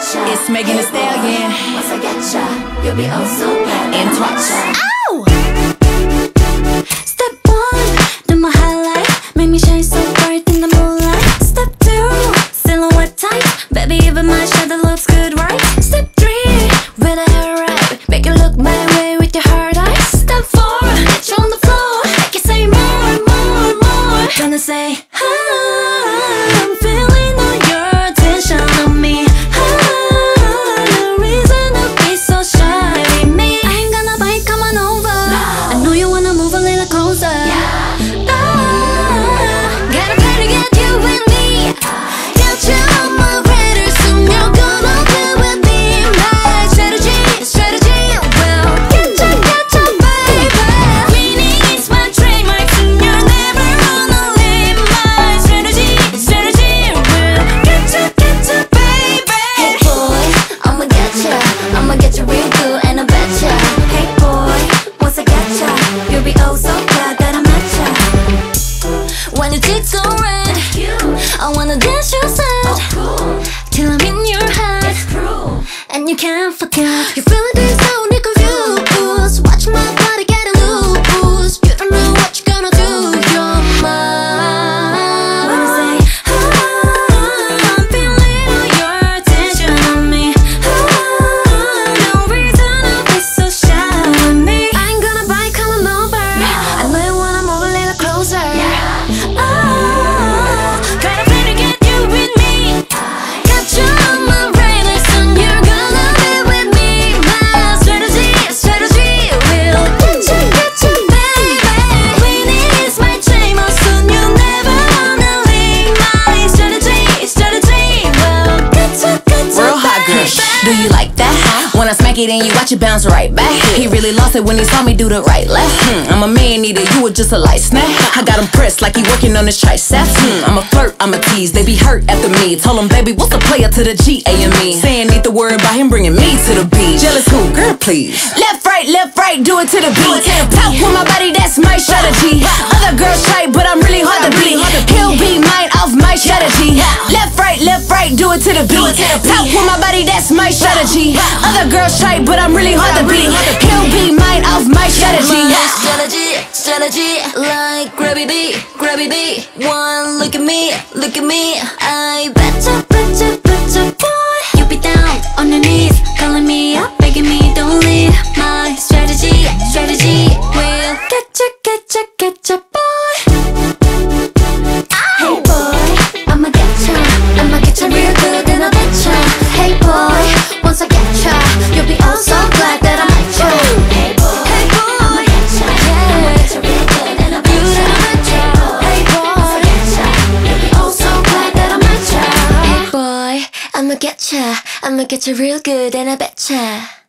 It's Megan Thee Stallion. Once I get ya, you'll be oh so bad. And twice. Ow! Step one, do my highlight, make me shine so bright in the moonlight. Step two, silhouette tight, baby even my shadow looks good, right? Step three, with a hair right, make you look my way with your hard eyes. Step four, get you on the floor, make you say more, more, more. Gonna say, I'm feeling all your attention on me. No reason to be so shy with me. I ain't gonna bite, come on over. I know you wanna move a little closer. Gotta play to get you with me. Got you on my radar, soon you're gonna be with me. My strategy will get you, baby. Winning is my trademark, soon you're never gonna leave. My strategy will get you, baby. Hey boy, I'ma get you real good, and I betcha. Hey boy, once I get ya, you'll be oh so glad that I met ya. When your cheeks go red, I wanna dance your side till I'm in your head, and you can't forget. You're feeling this now and you're confused. Watch my body get loose. You don't know what you're gonna do. You're mine. When I say, I'm feeling all your attention on me. No reason to be so shy with me. I ain't gonna bite, come on over. I know you wanna move a little closer. Gotta play to get you with me. Got you on my radar, soon you're gonna be with me. My strategy will get you, baby. Winning is my trademark, soon you'll never wanna leave. My strategy will get you, Real hot girl, do you like that? When I smack it and you watch it bounce right back. He really lost it when he saw me do the right left. I'm a man eater, you were just a light snack. I got him pressed like he working on his triceps. I'm a flirt, I'm a tease, they be hurt after me. Told him, baby, what's the player to the G-A-M-E? Saying need to worry about him bringing me to the beach. Jealous who? Girl, please. Left, right, do it to the beat. Talk with my body, that's my strategy. Other girls try, but I'm really hard to beat. He'll be mine off my strategy. Left, right, do it to the beat. Talk with my body, that's my strategy. Other girls try, but I'm really hard to beat. He'll be mine off my strategy. Strategy, like gravity. One look at me, I betcha, boy. You be down on your knees, calling me up, begging me don't leave. My strategy will get you, boy. Hey boy, I'ma get you real good, and I betcha. Hey boy, once I get ya, you'll be oh so glad that I met ya. Hey boy, I'ma get you real good, and I betcha. Hey boy, once I get ya, you'll be oh so glad that I met ya. Hey boy, I'ma get you real good, and I betcha.